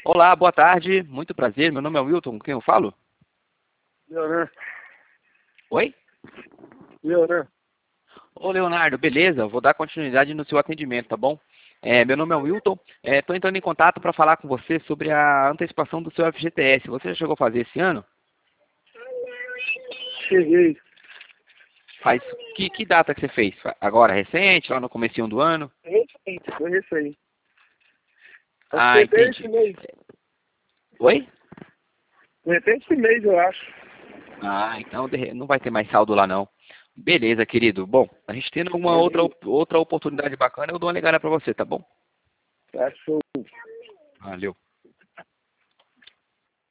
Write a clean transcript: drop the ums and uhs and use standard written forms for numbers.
Olá, boa tarde, muito prazer, meu nome é Wilton, com quem eu falo? Leonan. Oi? Leonan. Ô Leonardo, beleza, vou dar continuidade no seu atendimento, tá bom? Meu nome é Wilton, estou entrando em contato para falar com você sobre a antecipação do seu FGTS. Você já chegou a fazer esse ano? Cheguei. Faz que data que você fez? Agora, recente, lá no comecinho do ano? Recente, foi recente. Acho que Ah, foi até entendi. esse mês. Oi? Foi até esse mês, eu acho. Ah, então não vai ter mais saldo lá não. Beleza, querido. Bom, a gente tendo alguma Aí, outra oportunidade bacana, eu dou uma ligada para você, tá bom? tá show. Valeu.